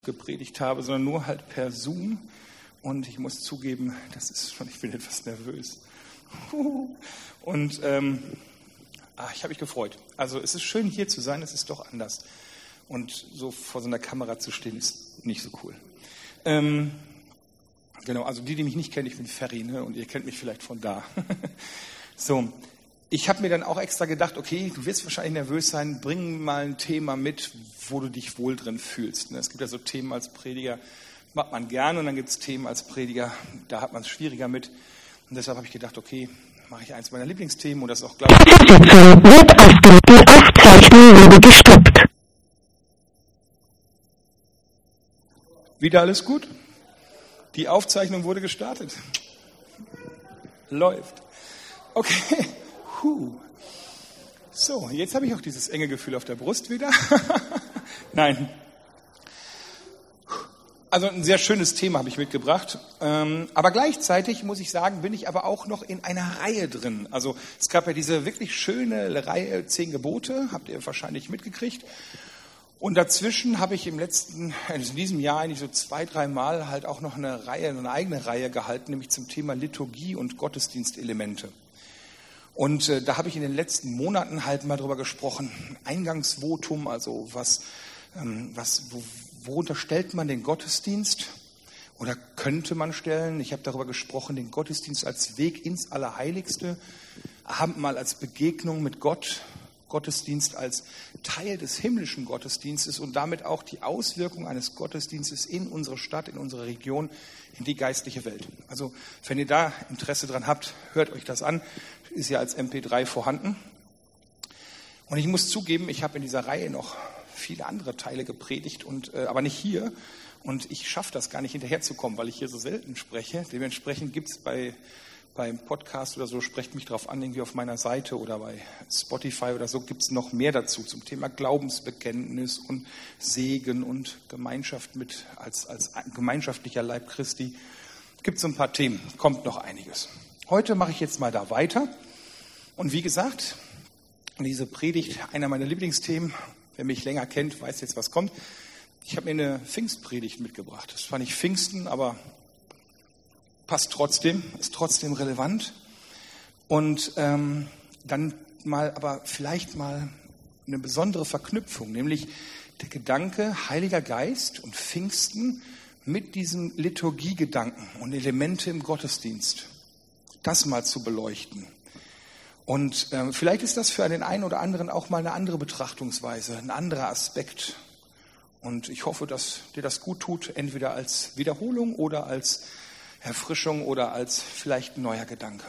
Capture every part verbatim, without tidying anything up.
gepredigt habe, sondern nur halt per Zoom. Und ich muss zugeben, das ist schon, ich bin etwas nervös. Und ähm, ah, ich habe mich gefreut. Also es ist schön, hier zu sein, es ist doch anders. Und so vor so einer Kamera zu stehen, ist nicht so cool. Ähm, genau, also die, die mich nicht kennen, ich bin Ferry, ne? Und ihr kennt mich vielleicht von da. So, ich habe mir dann auch extra gedacht, okay, du wirst wahrscheinlich nervös sein, bring mal ein Thema mit, wo du dich wohl drin fühlst. Es gibt ja so Themen als Prediger, macht man gerne, und dann gibt es Themen als Prediger, da hat man es schwieriger mit. Und deshalb habe ich gedacht, okay, mache ich eins meiner Lieblingsthemen und das auch gleich. Die Aufzeichnung wurde gestoppt. Wieder alles gut? Die Aufzeichnung wurde gestartet. Läuft. Okay. Puh. So, jetzt habe ich auch dieses enge Gefühl auf der Brust wieder. Nein. Also ein sehr schönes Thema habe ich mitgebracht. Ähm, aber gleichzeitig, muss ich sagen, bin ich aber auch noch in einer Reihe drin. Also es gab ja diese wirklich schöne Reihe Zehn Gebote, habt ihr wahrscheinlich mitgekriegt. Und dazwischen habe ich im letzten, also in diesem Jahr eigentlich so zwei, drei Mal halt auch noch eine Reihe, eine eigene Reihe gehalten, nämlich zum Thema Liturgie und Gottesdienstelemente. Und äh, da habe ich in den letzten Monaten halt mal drüber gesprochen. Eingangsvotum, also was, ähm, was, wo, worunter stellt man den Gottesdienst? Oder könnte man stellen? Ich habe darüber gesprochen, den Gottesdienst als Weg ins Allerheiligste, Abendmahl als Begegnung mit Gott, Gottesdienst als Teil des himmlischen Gottesdienstes und damit auch die Auswirkung eines Gottesdienstes in unsere Stadt, in unsere Region, in die geistliche Welt. Also wenn ihr da Interesse dran habt, hört euch das an. Ist ja als M P drei vorhanden. Und ich muss zugeben, ich habe in dieser Reihe noch viele andere Teile gepredigt, und, äh, aber nicht hier. Und ich schaffe das gar nicht hinterherzukommen, weil ich hier so selten spreche. Dementsprechend gibt es bei beim Podcast oder so, sprecht mich drauf an, irgendwie auf meiner Seite oder bei Spotify oder so, gibt es noch mehr dazu zum Thema Glaubensbekenntnis und Segen und Gemeinschaft mit als, als gemeinschaftlicher Leib Christi. Gibt so ein paar Themen, kommt noch einiges. Heute mache ich jetzt mal da weiter. Und wie gesagt, diese Predigt, einer meiner Lieblingsthemen, wer mich länger kennt, weiß jetzt, was kommt. Ich habe mir eine Pfingstpredigt mitgebracht. Das war nicht Pfingsten, aber passt trotzdem, ist trotzdem relevant. Und ähm, dann mal, aber vielleicht mal eine besondere Verknüpfung, nämlich der Gedanke Heiliger Geist und Pfingsten mit diesem Liturgiegedanken und Elemente im Gottesdienst. Das mal zu beleuchten. Und ähm, vielleicht ist das für den einen oder anderen auch mal eine andere Betrachtungsweise, ein anderer Aspekt. Und ich hoffe, dass dir das gut tut, entweder als Wiederholung oder als Erfrischung oder als vielleicht ein neuer Gedanke.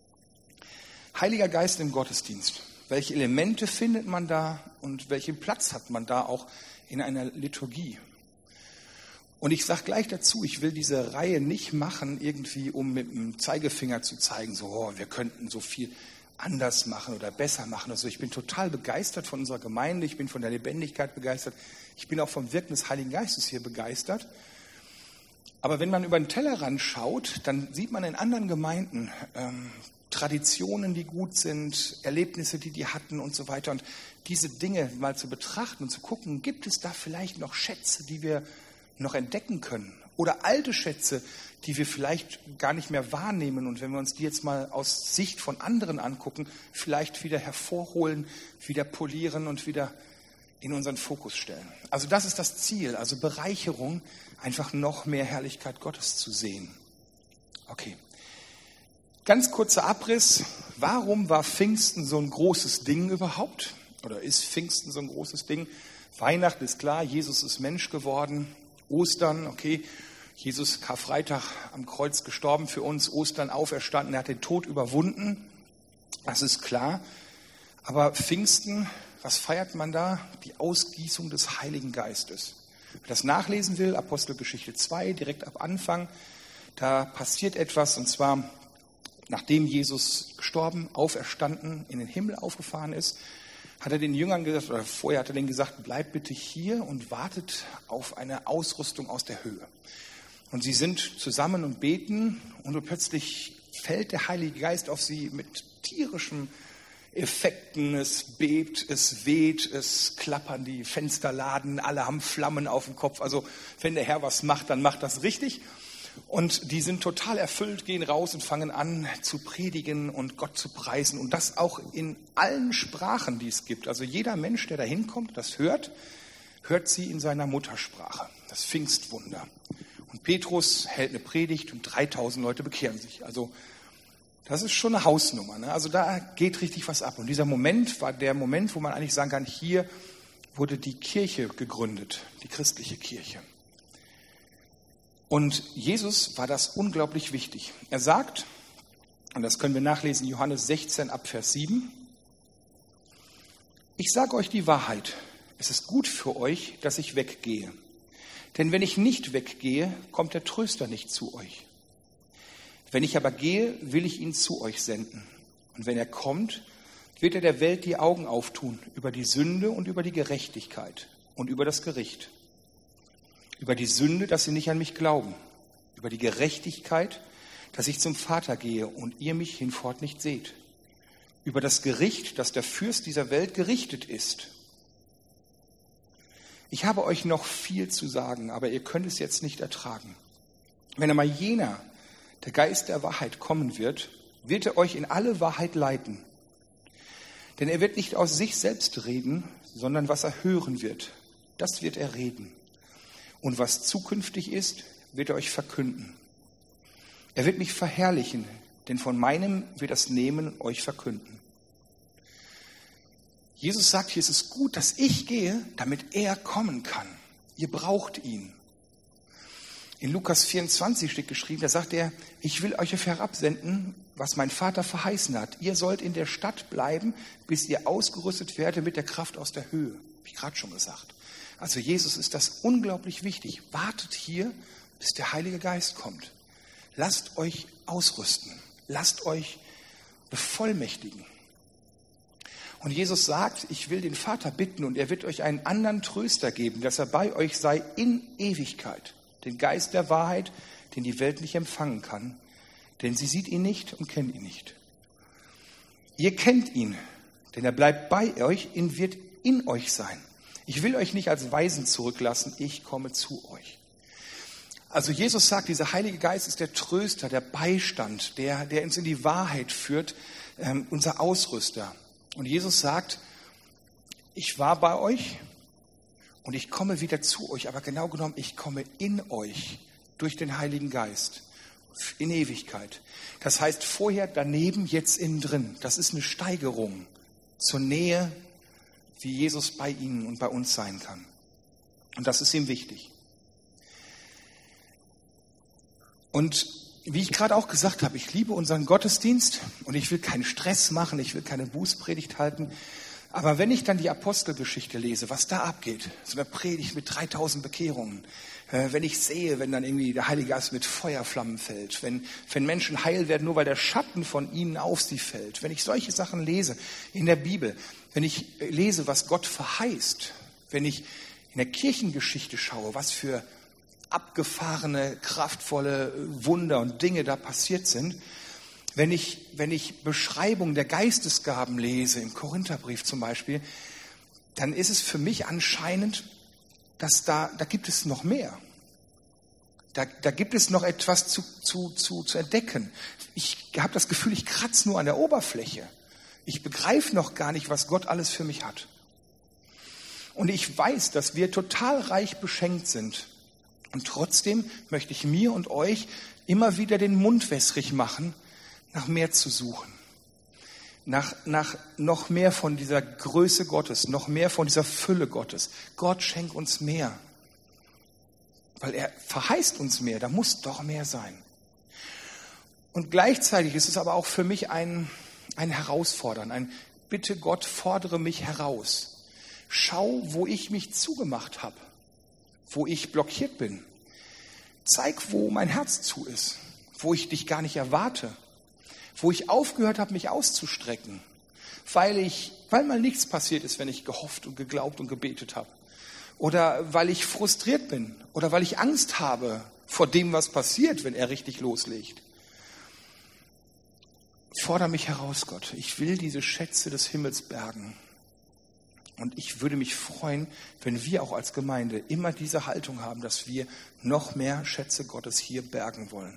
Heiliger Geist im Gottesdienst. Welche Elemente findet man da und welchen Platz hat man da auch in einer Liturgie? Und ich sage gleich dazu, ich will diese Reihe nicht machen, irgendwie um mit dem Zeigefinger zu zeigen, so, oh, wir könnten so viel anders machen oder besser machen. Also ich bin total begeistert von unserer Gemeinde, ich bin von der Lebendigkeit begeistert, ich bin auch vom Wirken des Heiligen Geistes hier begeistert. Aber wenn man über den Tellerrand schaut, dann sieht man in anderen Gemeinden ähm, Traditionen, die gut sind, Erlebnisse, die die hatten und so weiter. Und diese Dinge mal zu betrachten und zu gucken, gibt es da vielleicht noch Schätze, die wir noch entdecken können? Oder alte Schätze, die wir vielleicht gar nicht mehr wahrnehmen. Und wenn wir uns die jetzt mal aus Sicht von anderen angucken, vielleicht wieder hervorholen, wieder polieren und wieder in unseren Fokus stellen. Also das ist das Ziel, also Bereicherung, einfach noch mehr Herrlichkeit Gottes zu sehen. Okay, ganz kurzer Abriss. Warum war Pfingsten so ein großes Ding überhaupt? Oder ist Pfingsten so ein großes Ding? Weihnachten ist klar, Jesus ist Mensch geworden. Ostern, okay, Jesus Karfreitag am Kreuz gestorben für uns, Ostern auferstanden, er hat den Tod überwunden. Das ist klar. Aber Pfingsten, was feiert man da? Die Ausgießung des Heiligen Geistes. Wer das nachlesen will, Apostelgeschichte zwei, direkt ab Anfang, da passiert etwas, und zwar, nachdem Jesus gestorben, auferstanden, in den Himmel aufgefahren ist, hat er den Jüngern gesagt, oder vorher hat er denen gesagt, bleibt bitte hier und wartet auf eine Ausrüstung aus der Höhe. Und sie sind zusammen und beten, und plötzlich fällt der Heilige Geist auf sie mit tierischem Effekten, es bebt, es weht, es klappern die Fensterladen, alle haben Flammen auf dem Kopf. Also wenn der Herr was macht, dann macht das richtig. Und die sind total erfüllt, gehen raus und fangen an zu predigen und Gott zu preisen. Und das auch in allen Sprachen, die es gibt. Also jeder Mensch, der da hinkommt, das hört, hört sie in seiner Muttersprache. Das Pfingstwunder. Und Petrus hält eine Predigt und dreitausend Leute bekehren sich. Also das ist schon eine Hausnummer. Ne? Also da geht richtig was ab. Und dieser Moment war der Moment, wo man eigentlich sagen kann, hier wurde die Kirche gegründet, die christliche Kirche. Und Jesus war das unglaublich wichtig. Er sagt, und das können wir nachlesen, Johannes sechzehn ab Vers sieben, ich sage euch die Wahrheit, es ist gut für euch, dass ich weggehe. Denn wenn ich nicht weggehe, kommt der Tröster nicht zu euch. Wenn ich aber gehe, will ich ihn zu euch senden. Und wenn er kommt, wird er der Welt die Augen auftun über die Sünde und über die Gerechtigkeit und über das Gericht. Über die Sünde, dass sie nicht an mich glauben. Über die Gerechtigkeit, dass ich zum Vater gehe und ihr mich hinfort nicht seht. Über das Gericht, dass der Fürst dieser Welt gerichtet ist. Ich habe euch noch viel zu sagen, aber ihr könnt es jetzt nicht ertragen. Wenn einmal jener, der Geist der Wahrheit, kommen wird, wird er euch in alle Wahrheit leiten. Denn er wird nicht aus sich selbst reden, sondern was er hören wird, das wird er reden. Und was zukünftig ist, wird er euch verkünden. Er wird mich verherrlichen, denn von meinem wird das nehmen und euch verkünden. Jesus sagt hier, es ist gut, dass ich gehe, damit er kommen kann. Ihr braucht ihn. In Lukas vierundzwanzig steht geschrieben, da sagt er, ich will euch herabsenden, was mein Vater verheißen hat. Ihr sollt in der Stadt bleiben, bis ihr ausgerüstet werdet mit der Kraft aus der Höhe. Habe ich gerade schon gesagt. Also Jesus ist das unglaublich wichtig. Wartet hier, bis der Heilige Geist kommt. Lasst euch ausrüsten. Lasst euch bevollmächtigen. Und Jesus sagt, ich will den Vater bitten und er wird euch einen anderen Tröster geben, dass er bei euch sei in Ewigkeit. Den Geist der Wahrheit, den die Welt nicht empfangen kann, denn sie sieht ihn nicht und kennt ihn nicht. Ihr kennt ihn, denn er bleibt bei euch und wird in euch sein. Ich will euch nicht als Waisen zurücklassen, ich komme zu euch. Also Jesus sagt, dieser Heilige Geist ist der Tröster, der Beistand, der, der uns in die Wahrheit führt, ähm, unser Ausrüster. Und Jesus sagt, ich war bei euch und ich komme wieder zu euch, aber genau genommen, ich komme in euch durch den Heiligen Geist in Ewigkeit. Das heißt, vorher, daneben, jetzt innen drin. Das ist eine Steigerung zur Nähe, wie Jesus bei Ihnen und bei uns sein kann. Und das ist ihm wichtig. Und wie ich gerade auch gesagt habe, ich liebe unseren Gottesdienst und ich will keinen Stress machen, ich will keine Bußpredigt halten. Aber wenn ich dann die Apostelgeschichte lese, was da abgeht, so eine Predigt mit dreitausend Bekehrungen, äh, wenn ich sehe, wenn dann irgendwie der Heilige Geist mit Feuerflammen fällt, wenn, wenn Menschen heil werden, nur weil der Schatten von ihnen auf sie fällt, wenn ich solche Sachen lese in der Bibel, wenn ich lese, was Gott verheißt, wenn ich in der Kirchengeschichte schaue, was für abgefahrene, kraftvolle Wunder und Dinge da passiert sind, wenn ich, wenn ich Beschreibungen der Geistesgaben lese, im Korintherbrief zum Beispiel, dann ist es für mich anscheinend, dass da, da gibt es noch mehr. Da, da gibt es noch etwas zu, zu, zu, zu entdecken. Ich habe das Gefühl, ich kratze nur an der Oberfläche. Ich begreife noch gar nicht, was Gott alles für mich hat. Und ich weiß, dass wir total reich beschenkt sind. Und trotzdem möchte ich mir und euch immer wieder den Mund wässrig machen, nach mehr zu suchen. Nach, nach noch mehr von dieser Größe Gottes, noch mehr von dieser Fülle Gottes. Gott schenkt uns mehr. Weil er verheißt uns mehr, da muss doch mehr sein. Und gleichzeitig ist es aber auch für mich ein, ein Herausfordern, ein Bitte Gott, fordere mich heraus. Schau, wo ich mich zugemacht habe, wo ich blockiert bin. Zeig, wo mein Herz zu ist, wo ich dich gar nicht erwarte, wo ich aufgehört habe, mich auszustrecken, weil ich, weil mal nichts passiert ist, wenn ich gehofft und geglaubt und gebetet habe. Oder weil ich frustriert bin oder weil ich Angst habe vor dem, was passiert, wenn er richtig loslegt. fordere mich heraus, Gott. Ich will diese Schätze des Himmels bergen. Und ich würde mich freuen, wenn wir auch als Gemeinde immer diese Haltung haben, dass wir noch mehr Schätze Gottes hier bergen wollen.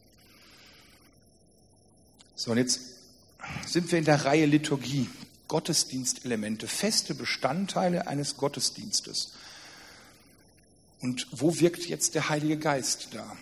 So, und jetzt sind wir in der Reihe Liturgie, Gottesdienstelemente, feste Bestandteile eines Gottesdienstes. Und wo wirkt jetzt der Heilige Geist da?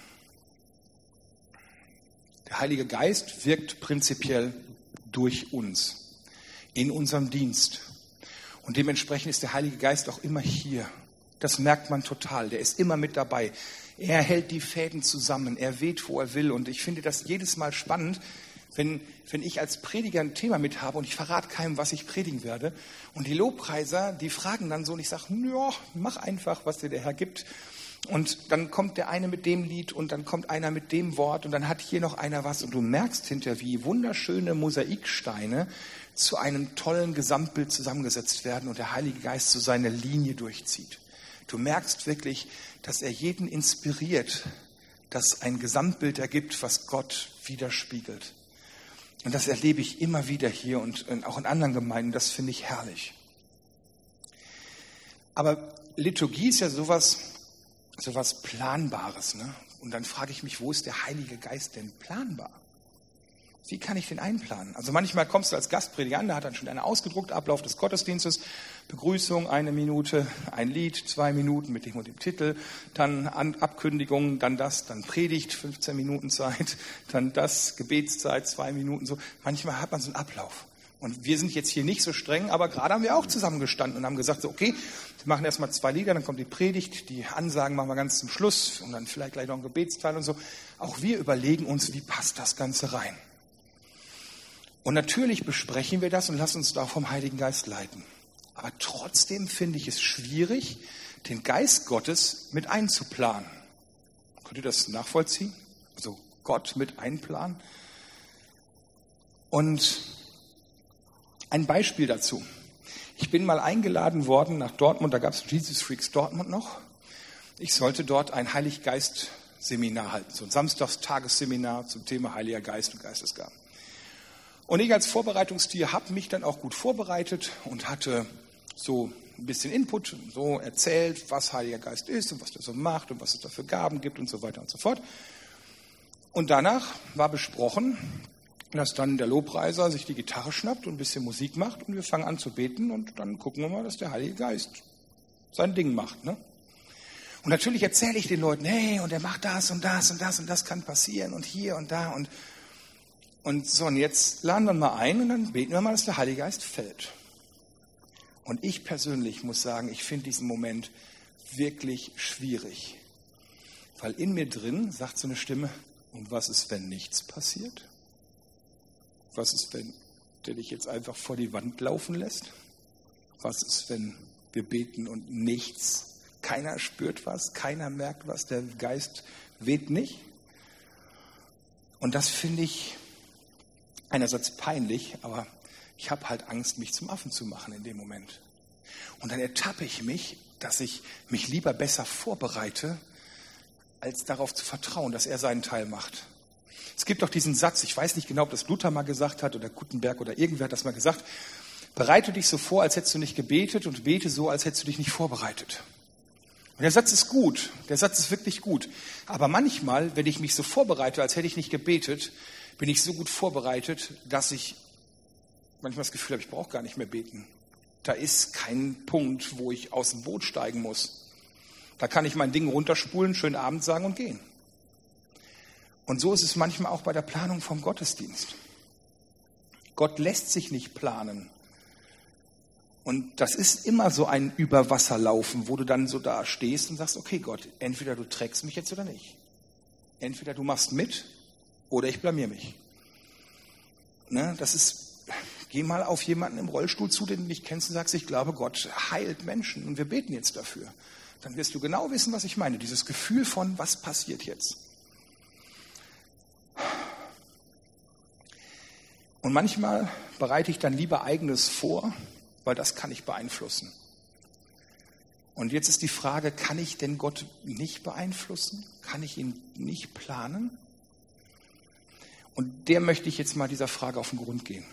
Der Heilige Geist wirkt prinzipiell durch uns, in unserem Dienst. Und dementsprechend ist der Heilige Geist auch immer hier. Das merkt man total. Der ist immer mit dabei. Er hält die Fäden zusammen. Er weht, wo er will. Und ich finde das jedes Mal spannend, wenn, wenn ich als Prediger ein Thema mit habe und ich verrate keinem, was ich predigen werde. Und die Lobpreiser, die fragen dann so und ich sage, ja, mach einfach, was dir der Herr gibt. Und dann kommt der eine mit dem Lied und dann kommt einer mit dem Wort und dann hat hier noch einer was. Und du merkst hinterher, wie wunderschöne Mosaiksteine zu einem tollen Gesamtbild zusammengesetzt werden und der Heilige Geist so seine Linie durchzieht. Du merkst wirklich, dass er jeden inspiriert, dass ein Gesamtbild ergibt, was Gott widerspiegelt. Und das erlebe ich immer wieder hier und auch in anderen Gemeinden. Das finde ich herrlich. Aber Liturgie ist ja sowas, sowas Planbares, ne? Und dann frage ich mich, wo ist der Heilige Geist denn planbar? Wie kann ich den einplanen? Also manchmal kommst du als Gastprediger an, da hat dann schon einer ausgedruckt, Ablauf des Gottesdienstes, Begrüßung, eine Minute, ein Lied, zwei Minuten mit dem und dem Titel, dann Abkündigung, dann das, dann Predigt, fünfzehn Minuten Zeit, dann das, Gebetszeit, zwei Minuten, so. Manchmal hat man so einen Ablauf. Und wir sind jetzt hier nicht so streng, aber gerade haben wir auch zusammengestanden und haben gesagt, so, okay, wir machen erstmal zwei Lieder, dann kommt die Predigt, die Ansagen machen wir ganz zum Schluss und dann vielleicht gleich noch ein Gebetsteil und so. Auch wir überlegen uns, wie passt das Ganze rein. Und natürlich besprechen wir das und lassen uns da vom Heiligen Geist leiten. Aber trotzdem finde ich es schwierig, den Geist Gottes mit einzuplanen. Könnt ihr das nachvollziehen? Also Gott mit einplanen? Und ein Beispiel dazu. Ich bin mal eingeladen worden nach Dortmund, da gab es Jesus Freaks Dortmund noch. Ich sollte dort ein Heiliggeist-Seminar halten, so ein Samstagstagesseminar zum Thema Heiliger Geist und Geistesgaben. Und ich als Vorbereitungstier habe mich dann auch gut vorbereitet und hatte so ein bisschen Input, so erzählt, was Heiliger Geist ist und was der so macht und was es da für Gaben gibt und so weiter und so fort. Und danach war besprochen, dass dann der Lobpreiser sich die Gitarre schnappt und ein bisschen Musik macht und wir fangen an zu beten und dann gucken wir mal, dass der Heilige Geist sein Ding macht, ne? Und natürlich erzähle ich den Leuten, hey, und er macht das und das und das und das kann passieren und hier und da und und so, und jetzt laden wir mal ein und dann beten wir mal, dass der Heilige Geist fällt. Und ich persönlich muss sagen, ich finde diesen Moment wirklich schwierig, weil in mir drin sagt so eine Stimme, und was ist, wenn nichts passiert? Was ist, wenn der dich jetzt einfach vor die Wand laufen lässt? Was ist, wenn wir beten und nichts, keiner spürt was, keiner merkt was, der Geist weht nicht? Und das finde ich einerseits peinlich, aber ich habe halt Angst, mich zum Affen zu machen in dem Moment. Und dann ertappe ich mich, dass ich mich lieber besser vorbereite, als darauf zu vertrauen, dass er seinen Teil macht. Es gibt doch diesen Satz, ich weiß nicht genau, ob das Luther mal gesagt hat oder Gutenberg oder irgendwer hat das mal gesagt, bereite dich so vor, als hättest du nicht gebetet und bete so, als hättest du dich nicht vorbereitet. Und der Satz ist gut, der Satz ist wirklich gut. Aber manchmal, wenn ich mich so vorbereite, als hätte ich nicht gebetet, bin ich so gut vorbereitet, dass ich manchmal das Gefühl habe, ich brauche gar nicht mehr beten. Da ist kein Punkt, wo ich aus dem Boot steigen muss. Da kann ich mein Ding runterspulen, schönen Abend sagen und gehen. Und so ist es manchmal auch bei der Planung vom Gottesdienst. Gott lässt sich nicht planen. Und das ist immer so ein Überwasserlaufen, wo du dann so da stehst und sagst, okay Gott, entweder du trägst mich jetzt oder nicht. Entweder du machst mit oder ich blamier mich. Ne, das ist, geh mal auf jemanden im Rollstuhl zu, den du nicht kennst und sagst, ich glaube, Gott heilt Menschen und wir beten jetzt dafür. Dann wirst du genau wissen, was ich meine. Dieses Gefühl von, was passiert jetzt? Und manchmal bereite ich dann lieber Eigenes vor, weil das kann ich beeinflussen. Und jetzt ist die Frage, kann ich denn Gott nicht beeinflussen? Kann ich ihn nicht planen? Und der möchte ich jetzt mal dieser Frage auf den Grund gehen.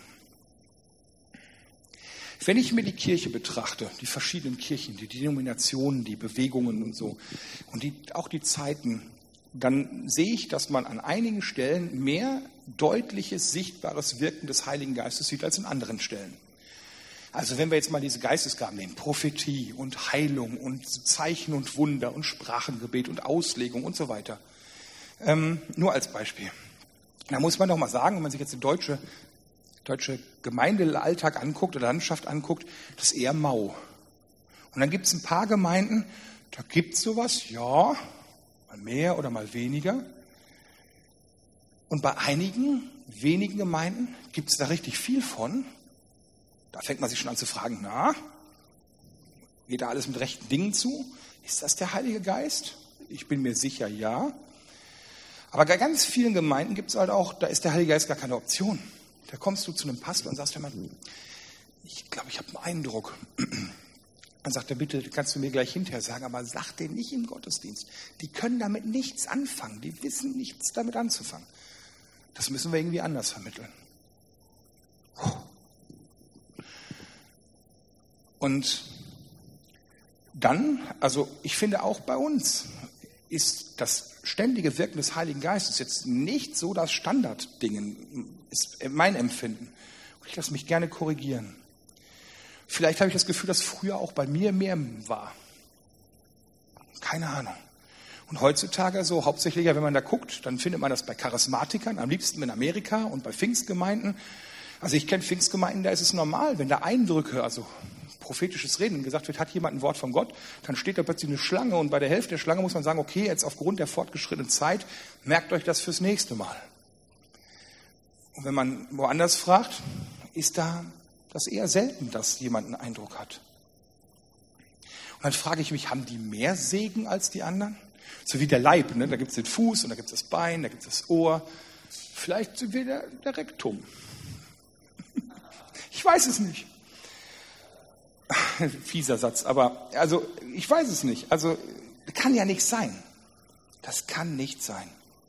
Wenn ich mir die Kirche betrachte, die verschiedenen Kirchen, die Denominationen, die Bewegungen und so, und die, auch die Zeiten, dann sehe ich, dass man an einigen Stellen mehr deutliches, sichtbares Wirken des Heiligen Geistes sieht als an anderen Stellen. Also wenn wir jetzt mal diese Geistesgaben nehmen, Prophetie und Heilung und Zeichen und Wunder und Sprachengebet und Auslegung und so weiter. Ähm, nur als Beispiel. Da muss man doch mal sagen, wenn man sich jetzt den deutsche, deutsche Gemeindealltag anguckt oder Landschaft anguckt, das ist eher mau. Und dann gibt es ein paar Gemeinden, da gibt es sowas, ja, mal mehr oder mal weniger. Und bei einigen wenigen Gemeinden gibt es da richtig viel von. Da fängt man sich schon an zu fragen, na, geht da alles mit rechten Dingen zu? Ist das der Heilige Geist? Ich bin mir sicher, ja. Aber bei ganz vielen Gemeinden gibt es halt auch, da ist der Heilige Geist gar keine Option. Da kommst du zu einem Pastor und sagst dir mal, ich glaube, ich habe einen Eindruck. Dann sagt er, bitte, kannst du mir gleich hinterher sagen, aber sag den nicht im Gottesdienst. Die können damit nichts anfangen, die wissen nichts damit anzufangen. Das müssen wir irgendwie anders vermitteln. Und dann, also ich finde auch bei uns ist das ständige Wirken des Heiligen Geistes jetzt nicht so das Standardding, ist mein Empfinden. Ich lasse mich gerne korrigieren. Vielleicht habe ich das Gefühl, dass früher auch bei mir mehr war. Keine Ahnung. Und heutzutage so, hauptsächlich, wenn man da guckt, dann findet man das bei Charismatikern, am liebsten in Amerika und bei Pfingstgemeinden. Also ich kenne Pfingstgemeinden, da ist es normal, wenn da Eindrücke, also prophetisches Reden gesagt wird, hat jemand ein Wort von Gott, dann steht da plötzlich eine Schlange und bei der Hälfte der Schlange muss man sagen, okay, jetzt aufgrund der fortgeschrittenen Zeit, merkt euch das fürs nächste Mal. Und wenn man woanders fragt, ist da das eher selten, dass jemand einen Eindruck hat. Und dann frage ich mich, haben die mehr Segen als die anderen? So wie der Leib, ne? Da gibt es den Fuß und da gibt es das Bein, da gibt es das Ohr. Vielleicht sind wir der, der Rektum. Ich weiß es nicht. Fieser Satz, aber also ich weiß es nicht. Also kann ja nicht sein. Das kann nicht sein.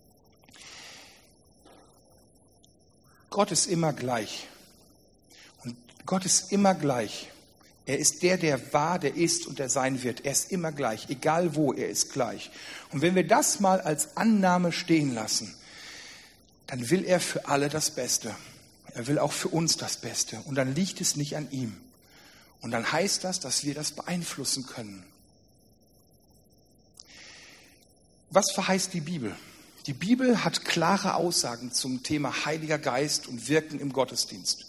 Gott ist immer gleich. Und Gott ist immer gleich. Er ist der, der war, der ist und der sein wird. Er ist immer gleich, egal wo, er ist gleich. Und wenn wir das mal als Annahme stehen lassen, dann will er für alle das Beste. Er will auch für uns das Beste. Und dann liegt es nicht an ihm. Und dann heißt das, dass wir das beeinflussen können. Was verheißt die Bibel? Die Bibel hat klare Aussagen zum Thema Heiliger Geist und Wirken im Gottesdienst.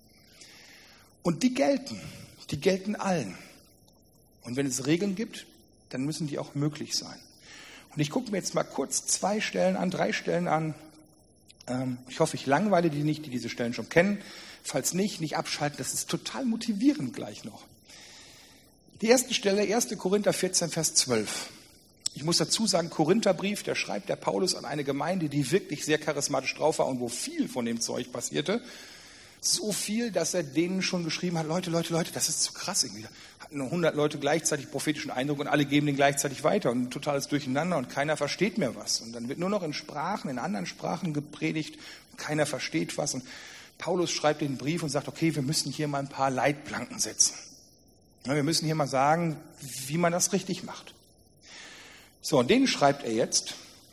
Und die gelten. Die gelten allen. Und wenn es Regeln gibt, dann müssen die auch möglich sein. Und ich gucke mir jetzt mal kurz zwei Stellen an, drei Stellen an. Ich hoffe, ich langweile die nicht, die diese Stellen schon kennen. Falls nicht, nicht abschalten, das ist total motivierend gleich noch. Die erste Stelle, erster Korinther vierzehn, Vers zwölf. Ich muss dazu sagen, Korintherbrief, der schreibt der Paulus an eine Gemeinde, die wirklich sehr charismatisch drauf war und wo viel von dem Zeug passierte. So viel, dass er denen schon geschrieben hat, Leute, Leute, Leute, das ist zu krass irgendwie. Hatten hundert Leute gleichzeitig prophetischen Eindruck und alle geben den gleichzeitig weiter und totales Durcheinander und keiner versteht mehr was. Und dann wird nur noch in Sprachen, in anderen Sprachen gepredigt und keiner versteht was. Und Paulus schreibt den Brief und sagt, okay, wir müssen hier mal ein paar Leitplanken setzen. Ja, wir müssen hier mal sagen, wie man das richtig macht. So, und denen schreibt er jetzt,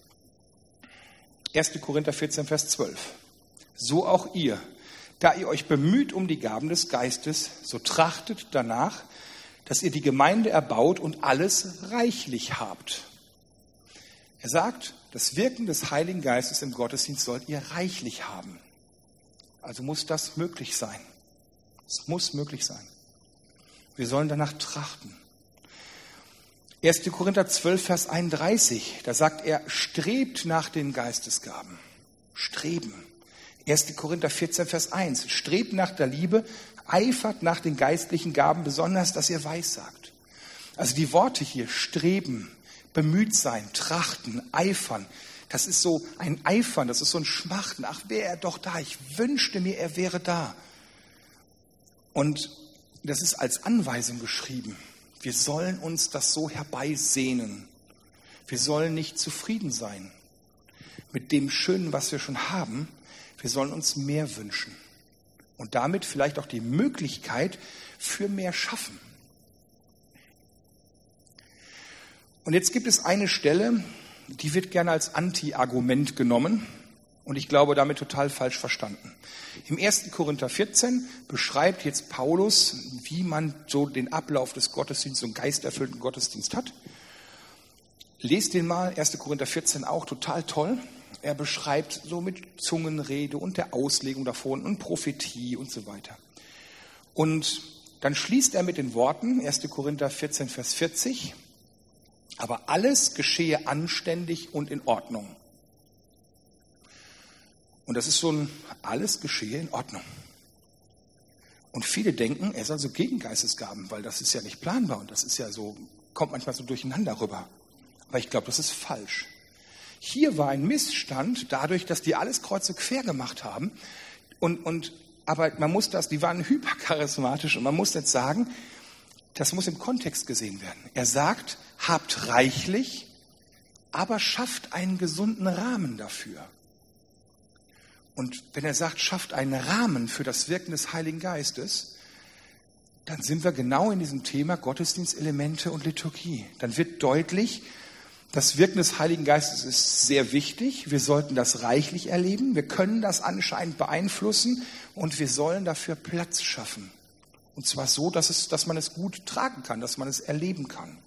erster Korinther vierzehn, Vers zwölf. So auch ihr, da ihr euch bemüht um die Gaben des Geistes, so trachtet danach, dass ihr die Gemeinde erbaut und alles reichlich habt. Er sagt, das Wirken des Heiligen Geistes im Gottesdienst sollt ihr reichlich haben. Also muss das möglich sein. Es muss möglich sein. Wir sollen danach trachten. erster Korinther zwölf, Vers einunddreißig, da sagt er, strebt nach den Geistesgaben. Streben. erster Korinther vierzehn, Vers eins, strebt nach der Liebe, eifert nach den geistlichen Gaben, besonders, dass ihr weissagt. Also die Worte hier, streben, bemüht sein, trachten, eifern, das ist so ein Eifern, das ist so ein Schmachten. Ach, wäre er doch da. Ich wünschte mir, er wäre da. Und das ist als Anweisung geschrieben. Wir sollen uns das so herbeisehnen. Wir sollen nicht zufrieden sein mit dem Schönen, was wir schon haben. Wir sollen uns mehr wünschen und damit vielleicht auch die Möglichkeit für mehr schaffen. Und jetzt gibt es eine Stelle, die wird gerne als Anti-Argument genommen und ich glaube damit total falsch verstanden. Im ersten Korinther vierzehn beschreibt jetzt Paulus, wie man so den Ablauf des Gottesdienstes, so einen geisterfüllten Gottesdienst hat. Lest den mal, ersten Korinther vierzehn auch, total toll. Er beschreibt so mit Zungenrede und der Auslegung davon und Prophetie und so weiter. Und dann schließt er mit den Worten, ersten Korinther vierzehn, Vers vierzig, aber alles geschehe anständig und in Ordnung. Und das ist so ein, alles geschehe in Ordnung. Und viele denken, er soll so Gegengeistesgaben, weil das ist ja nicht planbar und das ist ja so, kommt manchmal so durcheinander rüber. Aber ich glaube, das ist falsch. Hier war ein Missstand dadurch, dass die alles kreuz und quer gemacht haben. Und, und, aber man muss das, die waren hypercharismatisch und man muss jetzt sagen, das muss im Kontext gesehen werden. Er sagt, habt reichlich, aber schafft einen gesunden Rahmen dafür. Und wenn er sagt, schafft einen Rahmen für das Wirken des Heiligen Geistes, dann sind wir genau in diesem Thema Gottesdienstelemente und Liturgie. Dann wird deutlich, das Wirken des Heiligen Geistes ist sehr wichtig. Wir sollten das reichlich erleben. Wir können das anscheinend beeinflussen und wir sollen dafür Platz schaffen. Und zwar so, dass es, dass man es gut tragen kann, dass man es erleben kann.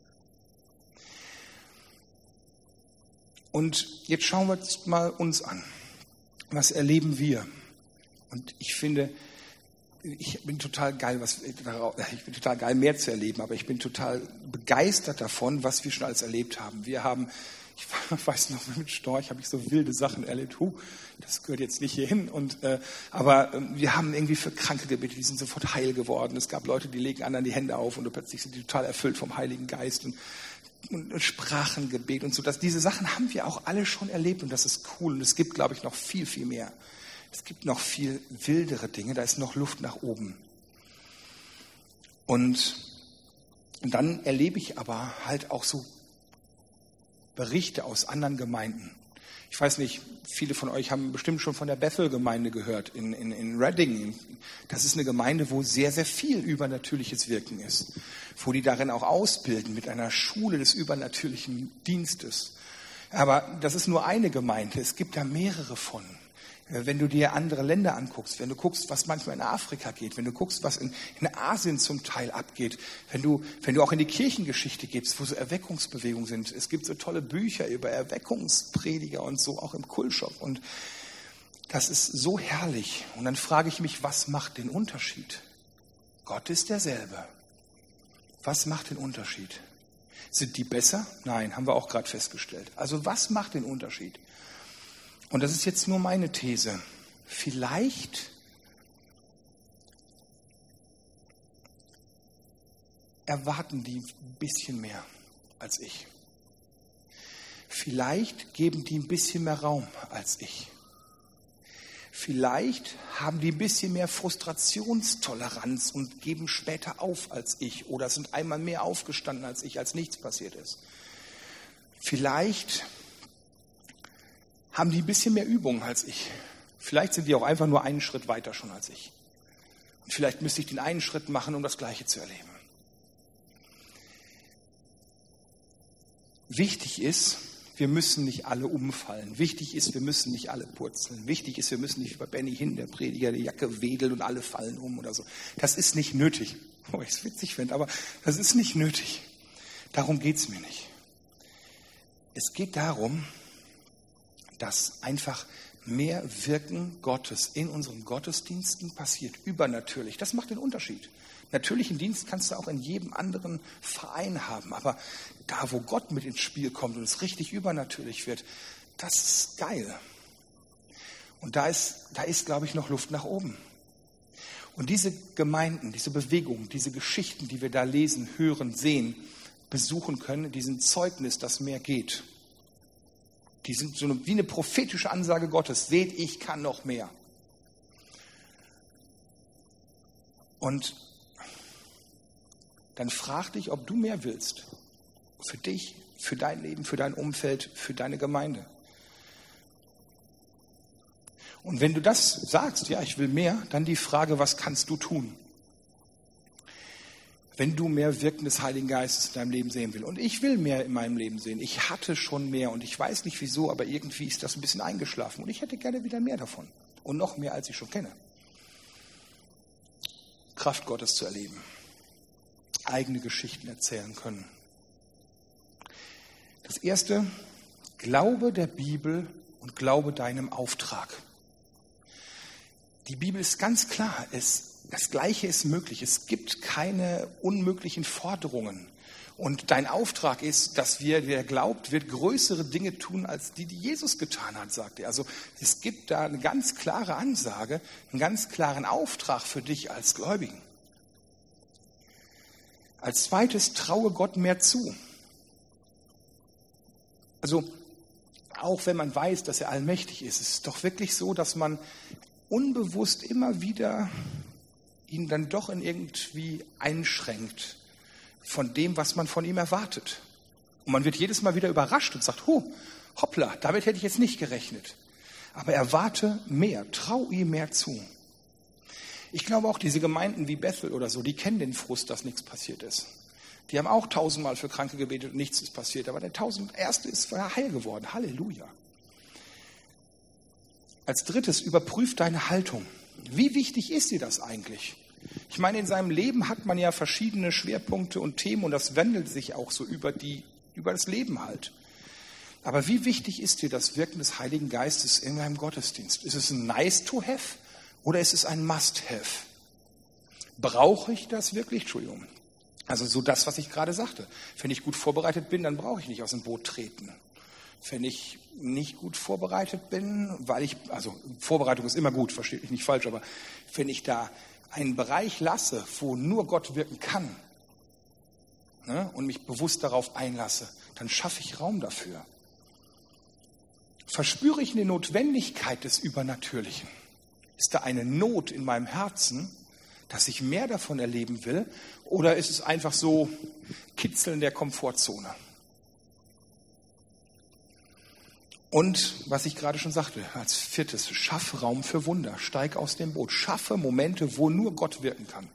Und jetzt schauen wir uns mal uns an. Was erleben wir? Und ich finde, ich bin total geil, was, ich bin total geil, mehr zu erleben, aber ich bin total begeistert davon, was wir schon alles erlebt haben. Wir haben, ich weiß noch, mit Storch habe ich so wilde Sachen erlebt. Huh, das gehört jetzt nicht hier hin. Und, äh, aber äh, wir haben irgendwie für Kranke gebetet, die sind sofort heil geworden. Es gab Leute, die legen anderen die Hände auf und plötzlich sind die total erfüllt vom Heiligen Geist und, und, und Sprachengebet und so. Dass diese Sachen haben wir auch alle schon erlebt und das ist cool. Und es gibt, glaube ich, noch viel, viel mehr. Es gibt noch viel wildere Dinge, da ist noch Luft nach oben. Und, und dann erlebe ich aber halt auch so Berichte aus anderen Gemeinden. Ich weiß nicht, viele von euch haben bestimmt schon von der Bethel-Gemeinde gehört in, in, in Reading. Das ist eine Gemeinde, wo sehr, sehr viel übernatürliches Wirken ist. Wo die darin auch ausbilden mit einer Schule des übernatürlichen Dienstes. Aber das ist nur eine Gemeinde, es gibt da mehrere von. Wenn du dir andere Länder anguckst, wenn du guckst, was manchmal in Afrika geht, wenn du guckst, was in, in Asien zum Teil abgeht, wenn du, wenn du auch in die Kirchengeschichte gehst, wo so Erweckungsbewegungen sind. Es gibt so tolle Bücher über Erweckungsprediger und so, auch im Kultshop. Und das ist so herrlich. Und dann frage ich mich, was macht den Unterschied? Gott ist derselbe. Was macht den Unterschied? Sind die besser? Nein, haben wir auch gerade festgestellt. Also was macht den Unterschied? Und das ist jetzt nur meine These. Vielleicht erwarten die ein bisschen mehr als ich. Vielleicht geben die ein bisschen mehr Raum als ich. Vielleicht haben die ein bisschen mehr Frustrationstoleranz und geben später auf als ich oder sind einmal mehr aufgestanden als ich, als nichts passiert ist. Vielleicht haben die ein bisschen mehr Übung als ich. Vielleicht sind die auch einfach nur einen Schritt weiter schon als ich. Und vielleicht müsste ich den einen Schritt machen, um das Gleiche zu erleben. Wichtig ist, wir müssen nicht alle umfallen. Wichtig ist, wir müssen nicht alle purzeln. Wichtig ist, wir müssen nicht wie bei Benny Hinn, der Prediger, die Jacke wedeln und alle fallen um oder so. Das ist nicht nötig. Wo ich es witzig finde, aber das ist nicht nötig. Darum geht es mir nicht. Es geht darum, dass einfach mehr Wirken Gottes in unseren Gottesdiensten passiert, übernatürlich. Das macht den Unterschied. Natürlichen Dienst kannst du auch in jedem anderen Verein haben, aber da, wo Gott mit ins Spiel kommt und es richtig übernatürlich wird, das ist geil. Und da ist, da ist, glaube ich, noch Luft nach oben. Und diese Gemeinden, diese Bewegungen, diese Geschichten, die wir da lesen, hören, sehen, besuchen können, die sind Zeugnis, dass mehr geht. Die sind so eine, wie eine prophetische Ansage Gottes. Seht, ich kann noch mehr. Und dann frag dich, ob du mehr willst. Für dich, für dein Leben, für dein Umfeld, für deine Gemeinde. Und wenn du das sagst, ja, ich will mehr, dann die Frage, was kannst du tun? Wenn du mehr Wirken des Heiligen Geistes in deinem Leben sehen willst. Und ich will mehr in meinem Leben sehen. Ich hatte schon mehr und ich weiß nicht wieso, aber irgendwie ist das ein bisschen eingeschlafen. Und ich hätte gerne wieder mehr davon. Und noch mehr, als ich schon kenne. Kraft Gottes zu erleben. Eigene Geschichten erzählen können. Das erste, glaube der Bibel und glaube deinem Auftrag. Die Bibel ist ganz klar, es, das Gleiche ist möglich. Es gibt keine unmöglichen Forderungen. Und dein Auftrag ist, dass wir, wer glaubt, wird größere Dinge tun, als die, die Jesus getan hat, sagt er. Also es gibt da eine ganz klare Ansage, einen ganz klaren Auftrag für dich als Gläubigen. Als zweites, traue Gott mehr zu. Also auch wenn man weiß, dass er allmächtig ist, ist es doch wirklich so, dass man unbewusst immer wieder ihn dann doch in irgendwie einschränkt von dem, was man von ihm erwartet. Und man wird jedes Mal wieder überrascht und sagt, oh, hoppla, damit hätte ich jetzt nicht gerechnet. Aber erwarte mehr, trau ihm mehr zu. Ich glaube auch, diese Gemeinden wie Bethel oder so, die kennen den Frust, dass nichts passiert ist. Die haben auch tausendmal für Kranke gebetet und nichts ist passiert. Aber der tausenderste ist heil geworden. Halleluja. Als drittes, überprüf deine Haltung. Wie wichtig ist dir das eigentlich? Ich meine, in seinem Leben hat man ja verschiedene Schwerpunkte und Themen und das wandelt sich auch so über, die, über das Leben halt. Aber wie wichtig ist dir das Wirken des Heiligen Geistes in deinem Gottesdienst? Ist es ein nice to have oder ist es ein must have? Brauche ich das wirklich? Entschuldigung. Also so das, was ich gerade sagte. Wenn ich gut vorbereitet bin, dann brauche ich nicht aus dem Boot treten. Wenn ich nicht gut vorbereitet bin, weil ich, also Vorbereitung ist immer gut, versteht mich nicht falsch, aber wenn ich da einen Bereich lasse, wo nur Gott wirken kann, ne, und mich bewusst darauf einlasse, dann schaffe ich Raum dafür. Verspüre ich eine Notwendigkeit des Übernatürlichen? Ist da eine Not in meinem Herzen, dass ich mehr davon erleben will? Oder ist es einfach so Kitzeln der Komfortzone? Und was ich gerade schon sagte, als viertes, schaffe Raum für Wunder. Steig aus dem Boot. Schaffe Momente, wo nur Gott wirken kann.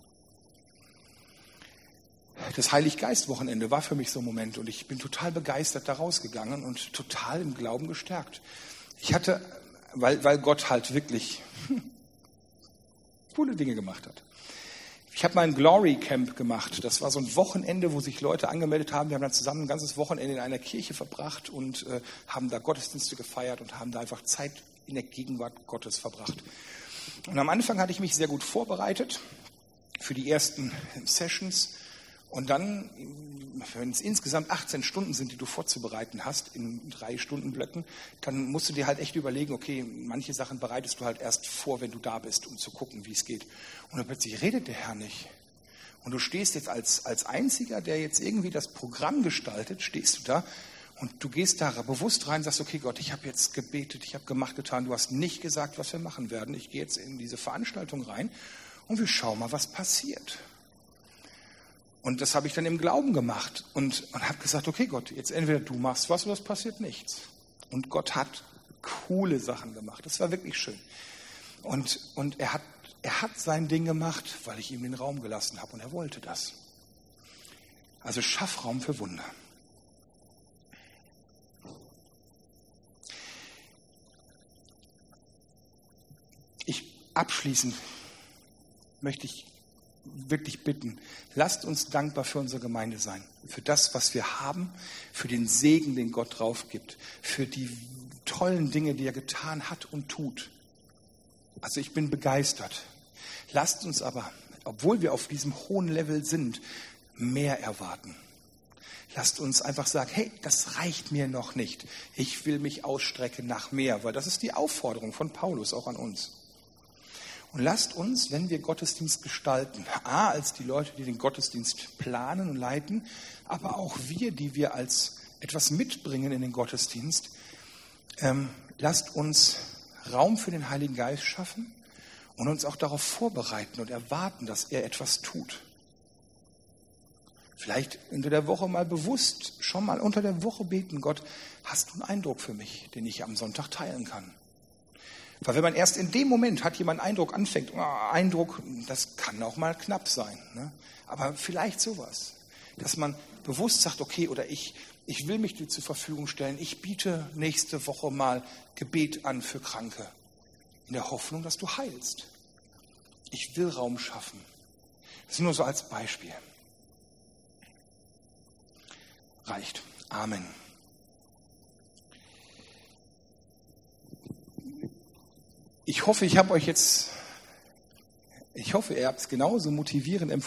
Das Heiliggeist-Wochenende war für mich so ein Moment und ich bin total begeistert da rausgegangen und total im Glauben gestärkt. Ich hatte, weil, weil Gott halt wirklich hm, coole Dinge gemacht hat. Ich habe mal ein Glory Camp gemacht. Das war so ein Wochenende, wo sich Leute angemeldet haben. Wir haben dann zusammen ein ganzes Wochenende in einer Kirche verbracht und äh, haben da Gottesdienste gefeiert und haben da einfach Zeit in der Gegenwart Gottes verbracht. Und am Anfang hatte ich mich sehr gut vorbereitet für die ersten Sessions. Und dann, wenn es insgesamt achtzehn Stunden sind, die du vorzubereiten hast, in drei Stunden Blöcken, dann musst du dir halt echt überlegen, okay, manche Sachen bereitest du halt erst vor, wenn du da bist, um zu gucken, wie es geht. Und dann plötzlich redet der Herr nicht. Und du stehst jetzt als, als Einziger, der jetzt irgendwie das Programm gestaltet, stehst du da und du gehst da bewusst rein und sagst, okay Gott, ich habe jetzt gebetet, ich habe gemacht, getan, du hast nicht gesagt, was wir machen werden. Ich gehe jetzt in diese Veranstaltung rein und wir schauen mal, was passiert. Und das habe ich dann im Glauben gemacht und, und habe gesagt, okay Gott, jetzt entweder du machst was oder es passiert nichts. Und Gott hat coole Sachen gemacht. Das war wirklich schön. Und, und er hat, er hat sein Ding gemacht, weil ich ihm den Raum gelassen habe und er wollte das. Also schaff Raum für Wunder. Ich abschließend möchte ich wirklich bitten, lasst uns dankbar für unsere Gemeinde sein, für das, was wir haben, für den Segen, den Gott drauf gibt, für die tollen Dinge, die er getan hat und tut. Also ich bin begeistert. Lasst uns aber, obwohl wir auf diesem hohen Level sind, mehr erwarten. Lasst uns einfach sagen, hey, das reicht mir noch nicht. Ich will mich ausstrecken nach mehr, weil das ist die Aufforderung von Paulus auch an uns. Und lasst uns, wenn wir Gottesdienst gestalten, A, als die Leute, die den Gottesdienst planen und leiten, aber auch wir, die wir als etwas mitbringen in den Gottesdienst, ähm, lasst uns Raum für den Heiligen Geist schaffen und uns auch darauf vorbereiten und erwarten, dass er etwas tut. Vielleicht unter der Woche mal bewusst, schon mal unter der Woche beten, Gott, hast du einen Eindruck für mich, den ich am Sonntag teilen kann? Weil wenn man erst in dem Moment hat jemand Eindruck anfängt, oh, Eindruck, das kann auch mal knapp sein. Ne? Aber vielleicht sowas, dass man bewusst sagt, okay, oder ich, ich will mich dir zur Verfügung stellen, ich biete nächste Woche mal Gebet an für Kranke, in der Hoffnung, dass du heilst. Ich will Raum schaffen. Das ist nur so als Beispiel. Reicht. Amen. Ich hoffe, ich habe euch jetzt, ich hoffe, ihr habt es genauso motivierend empfunden.